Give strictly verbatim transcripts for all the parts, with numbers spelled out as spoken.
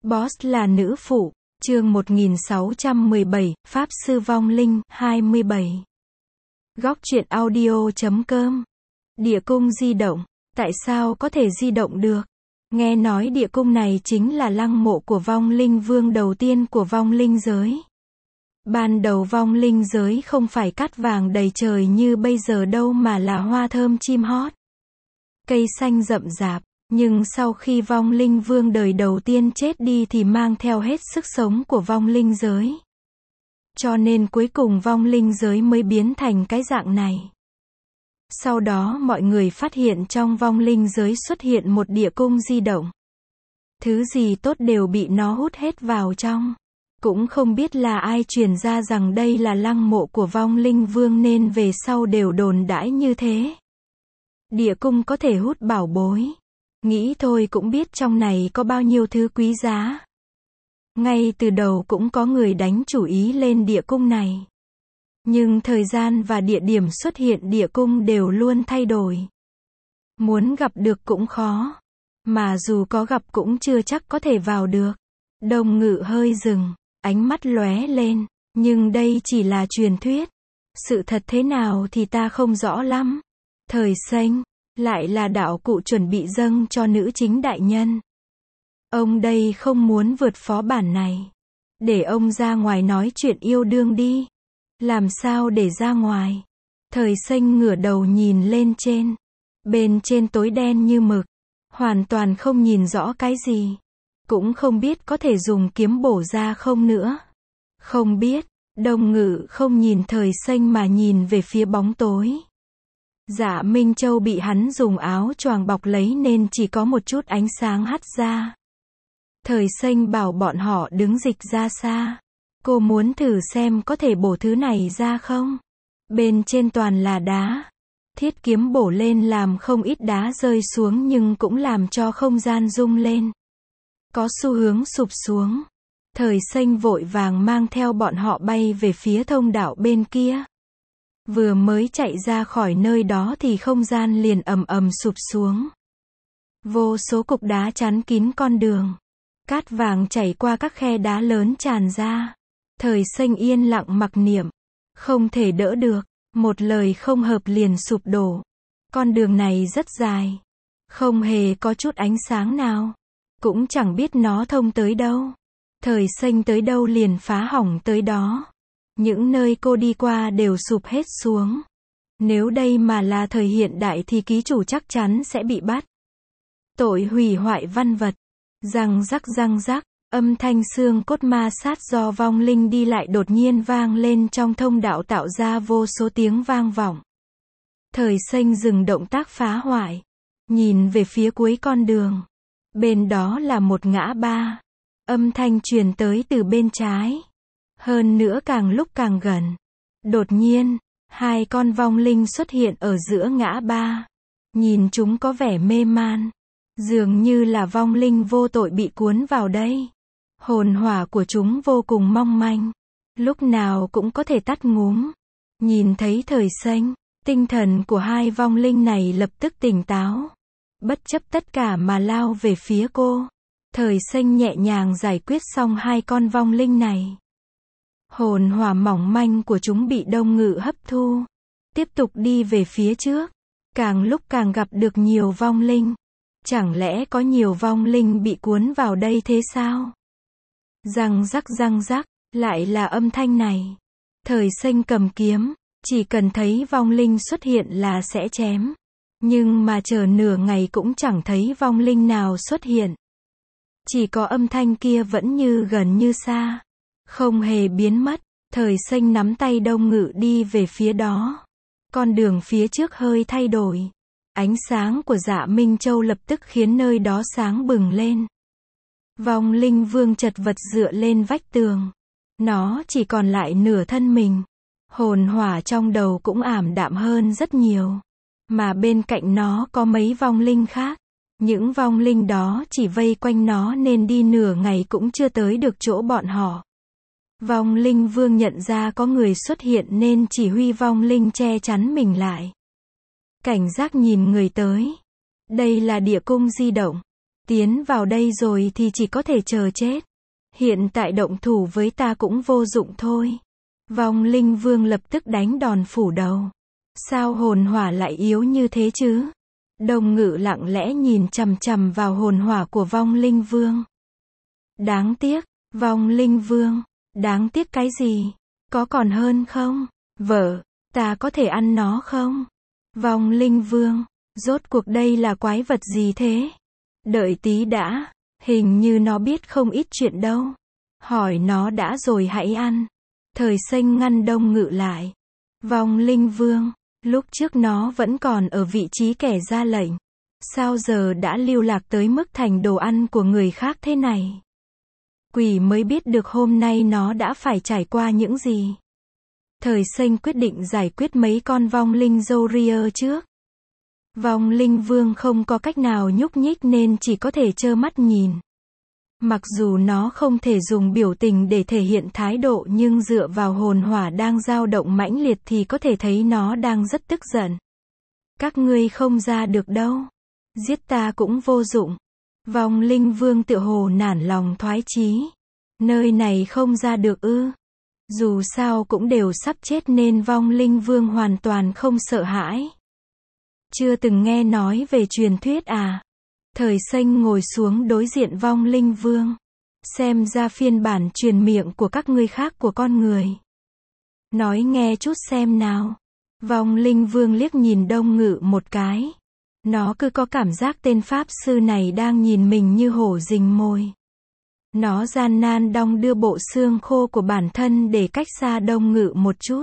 Boss là nữ phụ, chương một nghìn sáu trăm mười bảy, Pháp Sư Vong Linh, hai mươi bảy. Góc truyện audio chấm com. Địa cung di động, tại sao có thể di động được? Nghe nói địa cung này chính là lăng mộ của vong linh vương đầu tiên của vong linh giới. Ban đầu vong linh giới không phải cát vàng đầy trời như bây giờ đâu mà là hoa thơm chim hót, cây xanh rậm rạp. Nhưng sau khi vong linh vương đời đầu tiên chết đi thì mang theo hết sức sống của vong linh giới. Cho nên cuối cùng vong linh giới mới biến thành cái dạng này. Sau đó mọi người phát hiện trong vong linh giới xuất hiện một địa cung di động. Thứ gì tốt đều bị nó hút hết vào trong. Cũng không biết là ai truyền ra rằng đây là lăng mộ của vong linh vương nên về sau đều đồn đãi như thế. Địa cung có thể hút bảo bối. Nghĩ thôi cũng biết trong này có bao nhiêu thứ quý giá. Ngay từ đầu cũng có người đánh chủ ý lên địa cung này. Nhưng thời gian và địa điểm xuất hiện địa cung đều luôn thay đổi. Muốn gặp được cũng khó. Mà dù có gặp cũng chưa chắc có thể vào được. Đồng Ngự hơi dừng, ánh mắt lóe lên. Nhưng đây chỉ là truyền thuyết. Sự thật thế nào thì ta không rõ lắm. Thời Xanh lại là đạo cụ chuẩn bị dâng cho nữ chính đại nhân. Ông đây không muốn vượt phó bản này. Để ông ra ngoài nói chuyện yêu đương đi. Làm sao để ra ngoài? Thời Xanh ngửa đầu nhìn lên trên. Bên trên tối đen như mực. Hoàn toàn không nhìn rõ cái gì. Cũng không biết có thể dùng kiếm bổ ra không nữa. Không biết. Đồng Ngự không nhìn Thời Xanh mà nhìn về phía bóng tối. Dạ Minh Châu bị hắn dùng áo choàng bọc lấy nên chỉ có một chút ánh sáng hắt ra. Thời Xanh bảo bọn họ đứng dịch ra xa. Cô muốn thử xem có thể bổ thứ này ra không? Bên trên toàn là đá. Thiết kiếm bổ lên làm không ít đá rơi xuống nhưng cũng làm cho không gian rung lên. Có xu hướng sụp xuống. Thời Xanh vội vàng mang theo bọn họ bay về phía thông đạo bên kia. Vừa mới chạy ra khỏi nơi đó thì không gian liền ầm ầm sụp xuống. Vô số cục đá chắn kín con đường. Cát vàng chảy qua các khe đá lớn tràn ra. Thời Xanh yên lặng mặc niệm. Không thể đỡ được. Một lời không hợp liền sụp đổ. Con đường này rất dài. Không hề có chút ánh sáng nào. Cũng chẳng biết nó thông tới đâu. Thời Xanh tới đâu liền phá hỏng tới đó. Những nơi cô đi qua đều sụp hết xuống. Nếu đây mà là thời hiện đại thì ký chủ chắc chắn sẽ bị bắt. Tội hủy hoại văn vật. Răng rắc răng rắc, âm thanh xương cốt ma sát do vong linh đi lại đột nhiên vang lên trong thông đạo tạo ra vô số tiếng vang vọng. Thời Xanh dừng động tác phá hoại. Nhìn về phía cuối con đường. Bên đó là một ngã ba. Âm thanh truyền tới từ bên trái. Hơn nữa càng lúc càng gần. Đột nhiên, hai con vong linh xuất hiện ở giữa ngã ba. Nhìn chúng có vẻ mê man. Dường như là vong linh vô tội bị cuốn vào đây. Hồn hỏa của chúng vô cùng mong manh. Lúc nào cũng có thể tắt ngúm. Nhìn thấy Thời Xanh, tinh thần của hai vong linh này lập tức tỉnh táo. Bất chấp tất cả mà lao về phía cô. Thời Xanh nhẹ nhàng giải quyết xong hai con vong linh này. Hồn hỏa mỏng manh của chúng bị Đồng Ngự hấp thu. Tiếp tục đi về phía trước. Càng lúc càng gặp được nhiều vong linh. Chẳng lẽ có nhiều vong linh bị cuốn vào đây thế sao? Răng rắc răng rắc, lại là âm thanh này. Thời Xanh cầm kiếm, chỉ cần thấy vong linh xuất hiện là sẽ chém. Nhưng mà chờ nửa ngày cũng chẳng thấy vong linh nào xuất hiện. Chỉ có âm thanh kia vẫn như gần như xa. Không hề biến mất. Thời Xanh nắm tay Đồng Ngự đi về phía đó. Con đường phía trước hơi thay đổi. Ánh sáng của Dạ Minh Châu lập tức khiến nơi đó sáng bừng lên. Vong linh vương chật vật dựa lên vách tường. Nó chỉ còn lại nửa thân mình. Hồn hỏa trong đầu cũng ảm đạm hơn rất nhiều. Mà bên cạnh nó có mấy vong linh khác. Những vong linh đó chỉ vây quanh nó nên đi nửa ngày cũng chưa tới được chỗ bọn họ. Vong linh vương nhận ra có người xuất hiện nên chỉ huy vong linh che chắn mình lại. Cảnh giác nhìn người tới. Đây là địa cung di động. Tiến vào đây rồi thì chỉ có thể chờ chết. Hiện tại động thủ với ta cũng vô dụng thôi. Vong linh vương lập tức đánh đòn phủ đầu. Sao hồn hỏa lại yếu như thế chứ? Đông Ngự lặng lẽ nhìn chằm chằm vào hồn hỏa của vong linh vương. Đáng tiếc, vong linh vương, đáng tiếc cái gì? Có còn hơn không? Vợ, ta có thể ăn nó không? Vong linh vương, rốt cuộc đây là quái vật gì thế? Đợi tí đã, hình như nó biết không ít chuyện đâu. Hỏi nó đã rồi hãy ăn. Thời Xanh ngăn Đông Ngự lại. Vong linh vương, lúc trước nó vẫn còn ở vị trí kẻ ra lệnh. Sao giờ đã lưu lạc tới mức thành đồ ăn của người khác thế này? Quỷ mới biết được hôm nay nó đã phải trải qua những gì. Thời Xanh quyết định giải quyết mấy con vong linh Zoria trước. Vong linh vương không có cách nào nhúc nhích nên chỉ có thể trơ mắt nhìn. Mặc dù nó không thể dùng biểu tình để thể hiện thái độ nhưng dựa vào hồn hỏa đang dao động mãnh liệt thì có thể thấy nó đang rất tức giận. Các ngươi không ra được đâu. Giết ta cũng vô dụng. Vong linh vương tựa hồ nản lòng thoái chí. Nơi này không ra được ư? Dù sao cũng đều sắp chết nên vong linh vương hoàn toàn không sợ hãi. Chưa từng nghe nói về truyền thuyết à? Thời Xanh ngồi xuống đối diện vong linh vương. Xem ra phiên bản truyền miệng của các ngươi khác của con người. Nói nghe chút xem nào. Vong linh vương liếc nhìn Đông Ngự một cái. Nó cứ có cảm giác tên pháp sư này đang nhìn mình như hổ rình mồi. Nó gian nan đong đưa bộ xương khô của bản thân để cách xa Đông Ngự một chút.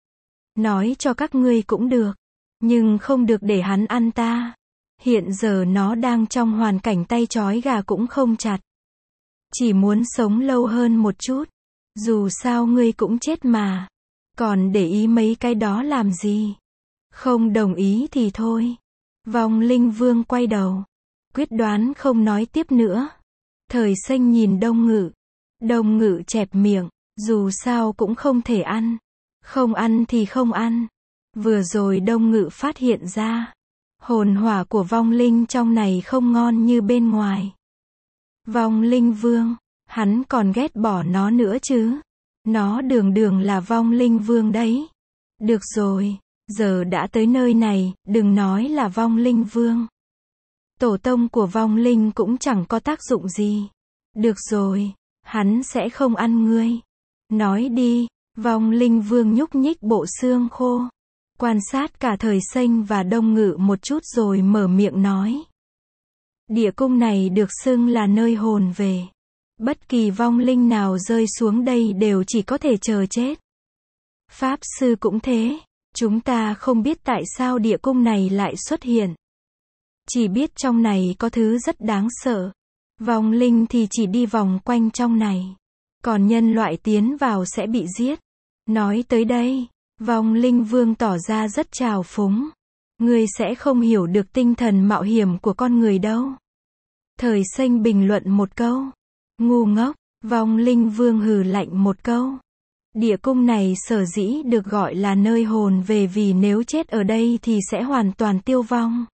Nói cho các ngươi cũng được. Nhưng không được để hắn ăn ta. Hiện giờ nó đang trong hoàn cảnh tay trói gà cũng không chặt. Chỉ muốn sống lâu hơn một chút. Dù sao ngươi cũng chết mà. Còn để ý mấy cái đó làm gì? Không đồng ý thì thôi. Vong linh vương quay đầu. Quyết đoán không nói tiếp nữa. Thời Xanh nhìn Đông Ngự. Đông Ngự chẹp miệng. Dù sao cũng không thể ăn. Không ăn thì không ăn. Vừa rồi Đông Ngự phát hiện ra. Hồn hỏa của vong linh trong này không ngon như bên ngoài. Vong linh vương. Hắn còn ghét bỏ nó nữa chứ. Nó đường đường là vong linh vương đấy. Được rồi. Giờ đã tới nơi này, đừng nói là vong linh vương. Tổ tông của vong linh cũng chẳng có tác dụng gì. Được rồi. Hắn sẽ không ăn ngươi. Nói đi. Vong linh vương nhúc nhích bộ xương khô. Quan sát cả Thời Xanh và Đông Ngự một chút rồi mở miệng nói. Địa cung này được xưng là nơi hồn về. Bất kỳ vong linh nào rơi xuống đây đều chỉ có thể chờ chết. Pháp sư cũng thế. Chúng ta không biết tại sao địa cung này lại xuất hiện. Chỉ biết trong này có thứ rất đáng sợ. Vong linh thì chỉ đi vòng quanh trong này. Còn nhân loại tiến vào sẽ bị giết. Nói tới đây. Vong linh vương tỏ ra rất trào phúng. Ngươi sẽ không hiểu được tinh thần mạo hiểm của con người đâu. Thời Xanh bình luận một câu. Ngu ngốc. Vong linh vương hừ lạnh một câu. Địa cung này sở dĩ được gọi là nơi hồn về vì nếu chết ở đây thì sẽ hoàn toàn tiêu vong.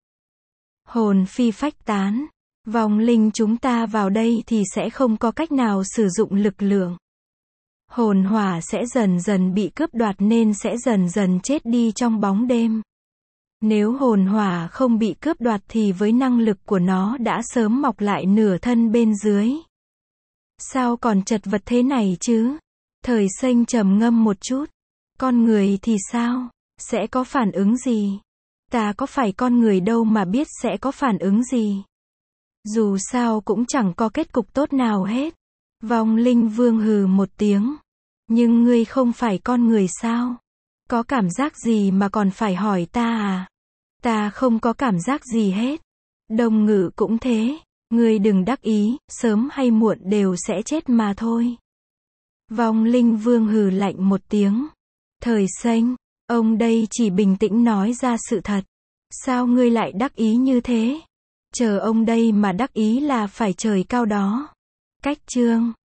Hồn phi phách tán. Vong linh chúng ta vào đây thì sẽ không có cách nào sử dụng lực lượng. Hồn hỏa sẽ dần dần bị cướp đoạt nên sẽ dần dần chết đi trong bóng đêm. Nếu hồn hỏa không bị cướp đoạt thì với năng lực của nó đã sớm mọc lại nửa thân bên dưới. Sao còn chật vật thế này chứ? Thời Xanh trầm ngâm một chút. Con người thì sao? Sẽ có phản ứng gì? Ta có phải con người đâu mà biết sẽ có phản ứng gì? Dù sao cũng chẳng có kết cục tốt nào hết. Vong linh vương hừ một tiếng. Nhưng ngươi không phải con người sao? Có cảm giác gì mà còn phải hỏi ta à? Ta không có cảm giác gì hết. Đông Ngự cũng thế. Ngươi đừng đắc ý, sớm hay muộn đều sẽ chết mà thôi. Vong linh vương hừ lạnh một tiếng. Thời Xanh, ông đây chỉ bình tĩnh nói ra sự thật. Sao ngươi lại đắc ý như thế? Chờ ông đây mà đắc ý là phải trời cao đó. Cách chương